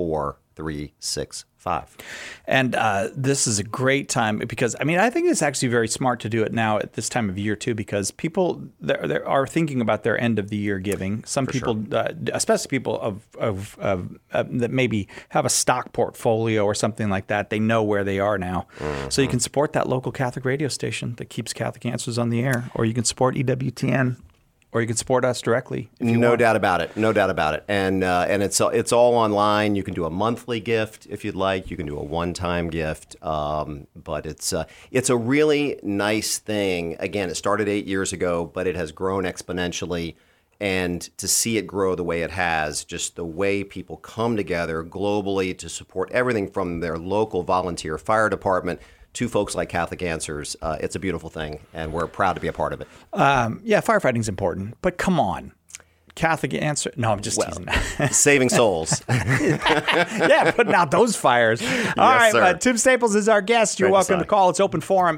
24365. And this is a great time because, I think it's actually very smart to do it now at this time of year, too, because people they are thinking about their end of the year giving. Some people, especially people of that maybe have a stock portfolio or something like that, they know where they are now. Mm-hmm. So you can support that local Catholic radio station that keeps Catholic Answers on the air, or you can support EWTN. Or you can support us directly. No doubt about it. And it's all online. You can do a monthly gift if you'd like. You can do a one-time gift. But it's a really nice thing. Again, it started 8 years ago, but it has grown exponentially. And to see it grow the way it has, just the way people come together globally to support everything from their local volunteer fire department to folks like Catholic Answers, it's a beautiful thing, and we're proud to be a part of it. Firefighting's important, but come on. Catholic Answer. No, I'm just teasing. Saving souls. Yeah, putting out those fires. All right, Tim Staples is our guest. You're welcome to call. It's open forum,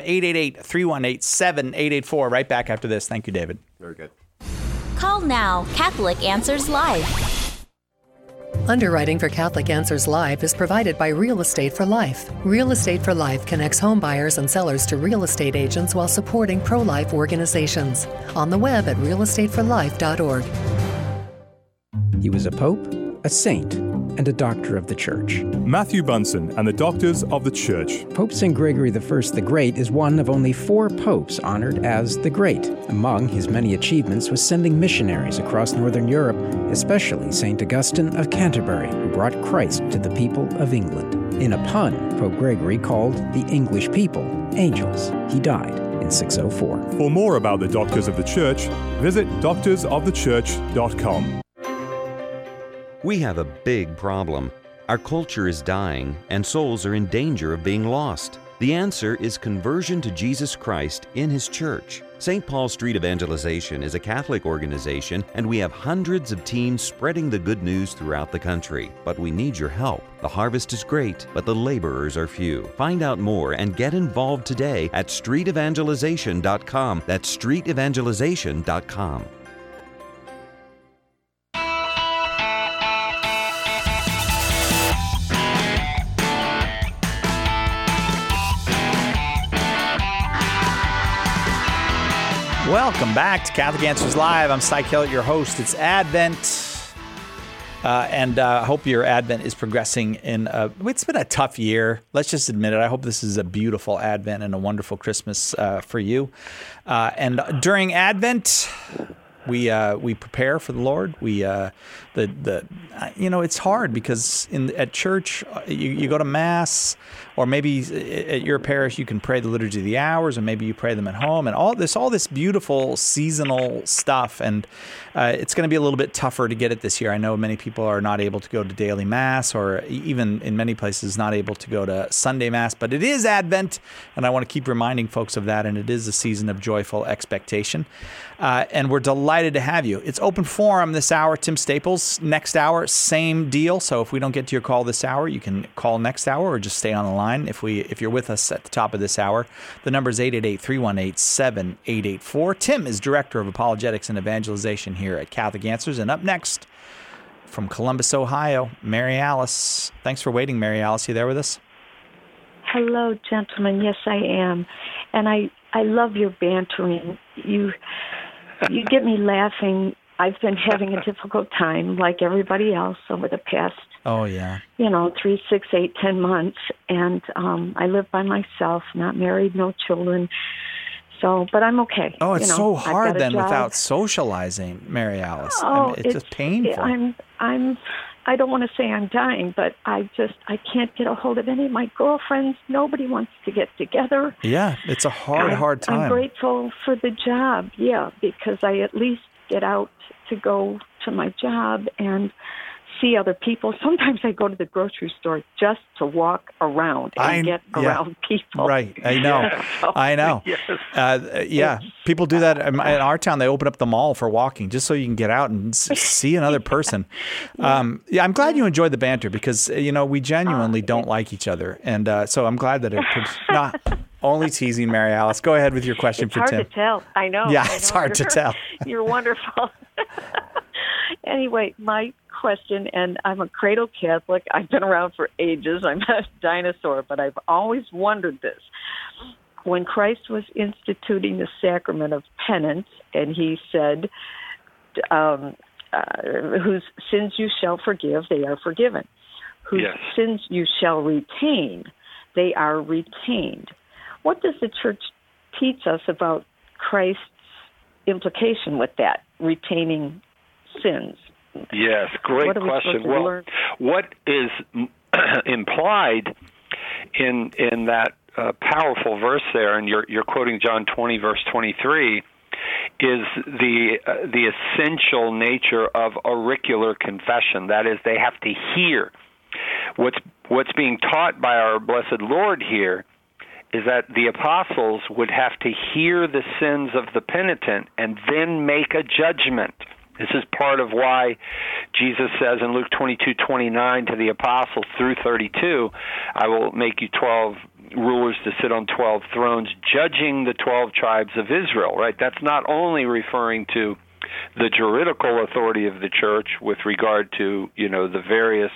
888-318-7884. Right back after this. Thank you, David. Very good. Call now. Catholic Answers Live. Underwriting for Catholic Answers Live is provided by Real Estate for Life. Real Estate for Life connects home buyers and sellers to real estate agents while supporting pro-life organizations. On the web at realestateforlife.org. He was a pope, a saint, and a doctor of the Church. Matthew Bunson and the Doctors of the Church. Pope St. Gregory I the Great is one of only 4 popes honored as the Great. Among his many achievements was sending missionaries across Northern Europe, especially St. Augustine of Canterbury, who brought Christ to the people of England. In a pun, Pope Gregory called the English people angels. He died in 604. For more about the Doctors of the Church, visit doctorsofthechurch.com. We have a big problem. Our culture is dying, and souls are in danger of being lost. The answer is conversion to Jesus Christ in His church. St. Paul Street Evangelization is a Catholic organization, and we have hundreds of teams spreading the good news throughout the country. But we need your help. The harvest is great, but the laborers are few. Find out more and get involved today at streetevangelization.com. That's streetevangelization.com. Welcome back to Catholic Answers Live. I'm Cy Kellett, your host. It's Advent, and I hope your Advent is progressing it's been a tough year. Let's just admit it. I hope this is a beautiful Advent and a wonderful Christmas for you. And during Advent, we prepare for the Lord. It's hard because at church you go to Mass, or maybe at your parish you can pray the Liturgy of the Hours, or maybe you pray them at home, and all this beautiful seasonal stuff. And it's going to be a little bit tougher to get it this year. I know many people are not able to go to daily Mass, or even in many places not able to go to Sunday Mass. But it is Advent, and I want to keep reminding folks of that. And it is a season of joyful expectation. And we're delighted to have you. It's open forum this hour. Tim Staples. Next hour, same deal. So if we don't get to your call this hour, you can call next hour or just stay on the line. If you're with us at the top of this hour, the number is 888-318-7884. Tim is Director of Apologetics and Evangelization here at Catholic Answers. And up next, from Columbus, Ohio, Mary Alice. Thanks for waiting, Mary Alice. You there with us? Hello, gentlemen. Yes, I am. And I love your bantering. You get me laughing. I've been having a difficult time, like everybody else, over the past, 3, 6, 8, 10 months. And I live by myself, not married, no children. But I'm okay. Oh, it's so hard then without socializing, Mary Alice. Oh, it's just painful. I don't want to say I'm dying, but I can't get a hold of any of my girlfriends. Nobody wants to get together. Yeah, it's a hard time. I'm grateful for the job, because I at least get out to go to my job and see other people. Sometimes I go to the grocery store just to walk around and get around people. Right, I know. I know. Yes. People do that in our town. They open up the mall for walking just so you can get out and see another person. I'm glad you enjoyed the banter because, we genuinely don't like each other. And so I'm glad that only teasing, Mary Alice. Go ahead with your question for Tim. It's hard to tell. I know. Yeah, it's hard to tell. You're wonderful. Anyway, my question, and I'm a cradle Catholic. I've been around for ages. I'm a dinosaur, but I've always wondered this. When Christ was instituting the sacrament of penance, and he said, whose sins you shall forgive, they are forgiven. Whose sins you shall retain, they are retained. What does the Church teach us about Christ's implication with that, retaining sins? Yes, great question. Well, what is implied in that powerful verse there, and you're quoting John 20, verse 23, is the essential nature of auricular confession. That is, they have to hear. What's being taught by our blessed Lord here is that the apostles would have to hear the sins of the penitent and then make a judgment. This is part of why Jesus says in Luke 22:29 to the apostles through 32, I will make you 12 rulers to sit on 12 thrones, judging the 12 tribes of Israel, right? That's not only referring to the juridical authority of the church with regard to, the various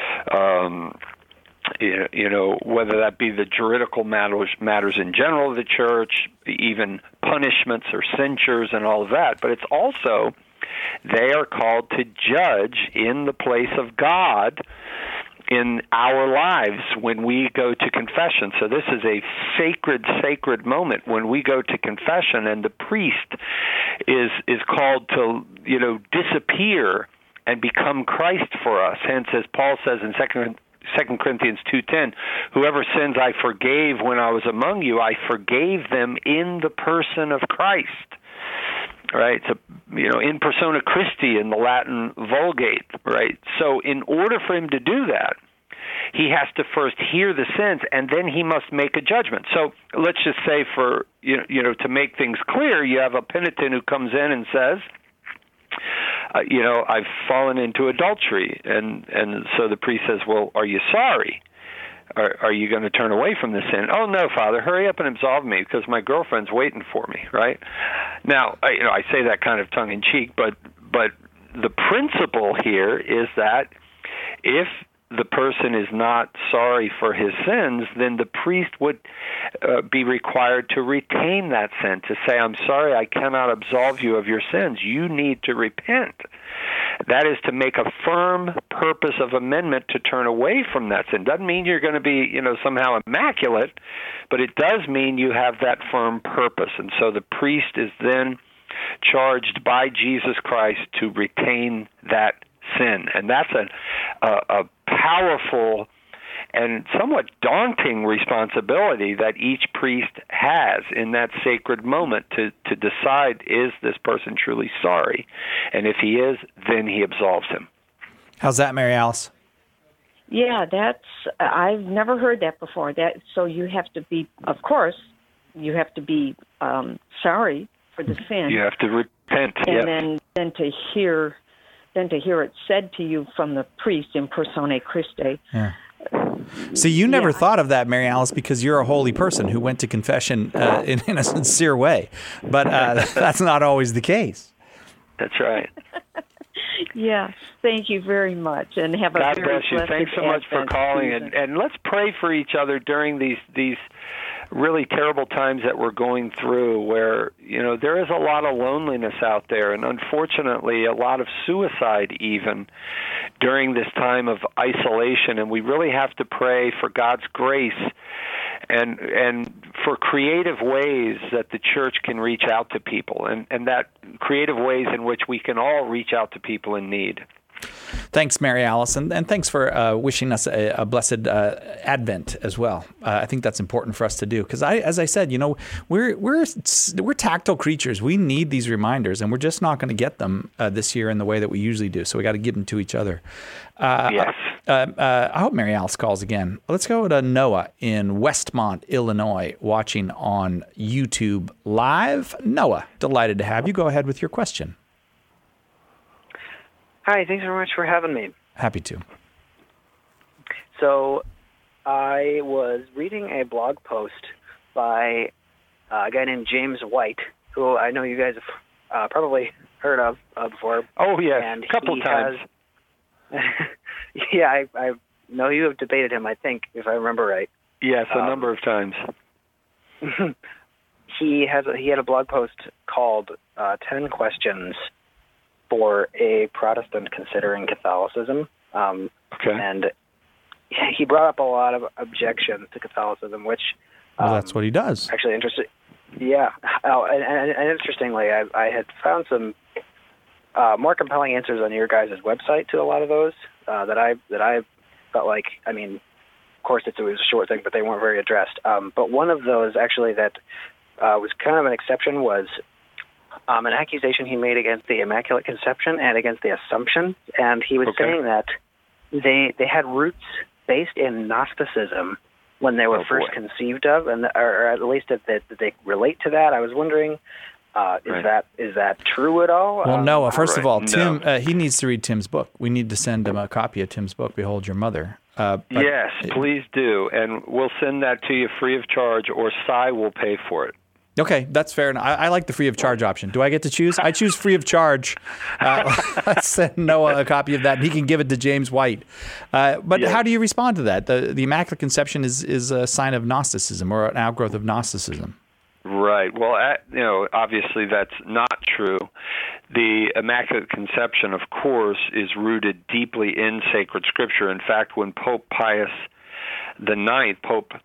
whether that be the juridical matters in general of the church, even punishments or censures and all of that, but it's also They are called to judge in the place of God in our lives when we go to confession. So this is a sacred moment when we go to confession, and the priest is called to, disappear and become Christ for us. Hence, as Paul says in 2 Corinthians 2:10, whoever sins I forgave when I was among you, I forgave them in the person of Christ. Right? So, in persona Christi in the Latin Vulgate, right? So in order for him to do that, he has to first hear the sins, and then he must make a judgment. So let's just say to make things clear, you have a penitent who comes in and says, I've fallen into adultery. And so the priest says, well, are you sorry? Are you going to turn away from the sin? Oh, no, Father, hurry up and absolve me because my girlfriend's waiting for me, right? Now, I say that kind of tongue-in-cheek, but the principle here is that if the person is not sorry for his sins, then the priest would be required to retain that sin, to say, I'm sorry, I cannot absolve you of your sins. You need to repent. That is to make a firm purpose of amendment to turn away from that sin. Doesn't mean you're going to be, somehow immaculate, but it does mean you have that firm purpose. And so the priest is then charged by Jesus Christ to retain that sin. And that's a powerful and somewhat daunting responsibility that each priest has in that sacred moment to decide, is this person truly sorry? And if he is, then he absolves him. How's that, Mary Alice? Yeah, I've never heard that before. So you have to be, of course, you have to be sorry for the sin. You have to repent. And then to hear it said to you from the priest in persona Christi. Yeah. See, you never thought of that, Mary Alice, because you're a holy person who went to confession in a sincere way. But that's not always the case. That's right. Yes, thank you very much, and have a God very bless you. blessed Thanks so much for calling, season. and let's pray for each other during these really terrible times that we're going through, where there is a lot of loneliness out there, and unfortunately a lot of suicide even during this time of isolation. And we really have to pray for God's grace and for creative ways that the church can reach out to people, and that creative ways in which we can all reach out to people in need. Thanks, Mary Alice, and thanks for wishing us a blessed Advent as well. I think that's important for us to do because, as I said, we're tactile creatures. We need these reminders, and we're just not going to get them this year in the way that we usually do. So we got to give them to each other. Yes. I hope Mary Alice calls again. Let's go to Noah in Westmont, Illinois, watching on YouTube Live. Noah, delighted to have you. Go ahead with your question. Hi, thanks very much for having me. Happy to. So I was reading a blog post by a guy named James White, who I know you guys have probably heard of before. Oh, yes, and a couple times. Yeah, I know you have debated him, I think, if I remember right. Yes, a number of times. He had a blog post called 10 Questions for a Protestant Considering Catholicism. Okay. And he brought up a lot of objections to Catholicism, which... Well, that's what he does. Actually, interesting. Yeah. Oh, and interestingly, I had found some more compelling answers on your guys' website to a lot of those that I felt like, I mean, of course it was a short thing, but they weren't very addressed. But one of those actually that was kind of an exception was an accusation he made against the Immaculate Conception and against the Assumption, and he was saying that they had roots based in Gnosticism when they were first conceived of, or at least that they relate to that. I was wondering, is that true at all? Well, Noah, first of all, Tim, he needs to read Tim's book. We need to send him a copy of Tim's book, Behold Your Mother. Yes, please do, and we'll send that to you free of charge, or Cy will pay for it. Okay, that's fair. And I like the free of charge option. Do I get to choose? I choose free of charge. Let's send Noah a copy of that, and he can give it to James White. But how do you respond to that? The Immaculate Conception is a sign of Gnosticism or an outgrowth of Gnosticism. Right. Well, obviously that's not true. The Immaculate Conception, of course, is rooted deeply in sacred Scripture. In fact, when Pope Pius IX,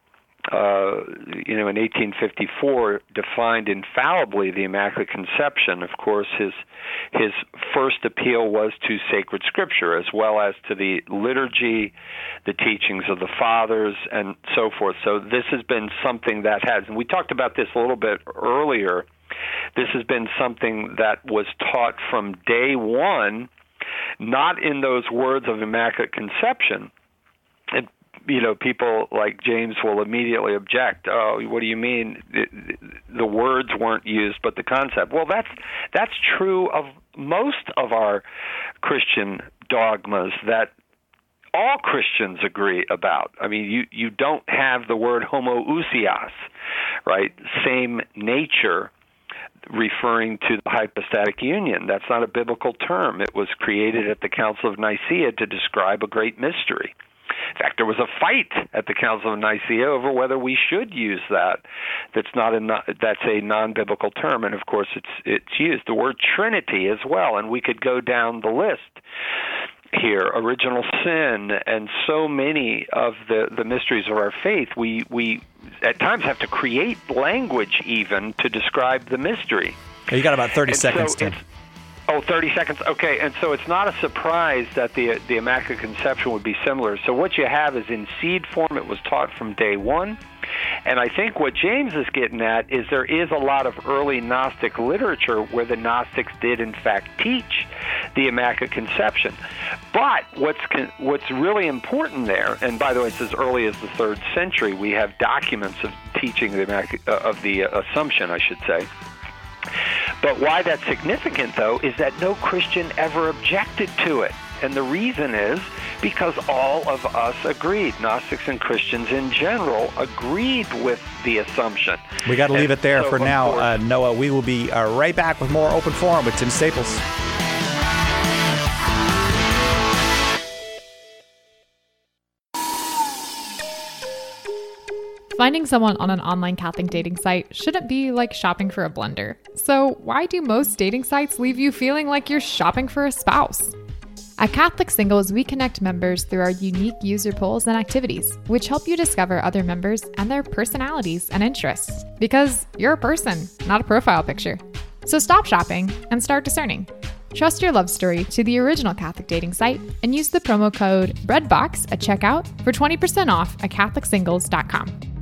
in 1854, defined infallibly the Immaculate Conception, of course, his first appeal was to sacred Scripture, as well as to the liturgy, the teachings of the Fathers, and so forth. So this has been something that has, and we talked about this a little bit earlier, this has been something that was taught from day one, not in those words of Immaculate Conception. And people like James will immediately object. Oh, what do you mean? The words weren't used, but the concept. Well, that's true of most of our Christian dogmas that all Christians agree about. I mean, you don't have the word homoousios, right? Same nature, referring to the hypostatic union. That's not a biblical term. It was created at the Council of Nicaea to describe a great mystery. In fact, there was a fight at the Council of Nicaea over whether we should use that. That's a non-biblical term, and of course it's used. The word Trinity as well, and we could go down the list here. Original sin, and so many of the mysteries of our faith. We at times have to create language even to describe the mystery. You got about 30 seconds, Tim. 30 seconds. Okay, and so it's not a surprise that the Immaculate Conception would be similar. So what you have is in seed form, it was taught from day one. And I think what James is getting at is there is a lot of early Gnostic literature where the Gnostics did, in fact, teach the Immaculate Conception. But what's really important there, and by the way, it's as early as the 3rd century, we have documents of teaching the Assumption, I should say. But why that's significant, though, is that no Christian ever objected to it. And the reason is because all of us agreed. Gnostics and Christians in general agreed with the Assumption. We got to leave it there for now, Noah. We will be right back with more Open Forum with Tim Staples. Finding someone on an online Catholic dating site shouldn't be like shopping for a blender. So why do most dating sites leave you feeling like you're shopping for a spouse? At Catholic Singles, we connect members through our unique user polls and activities, which help you discover other members and their personalities and interests. Because you're a person, not a profile picture. So stop shopping and start discerning. Trust your love story to the original Catholic dating site and use the promo code BREADBOX at checkout for 20% off at CatholicSingles.com.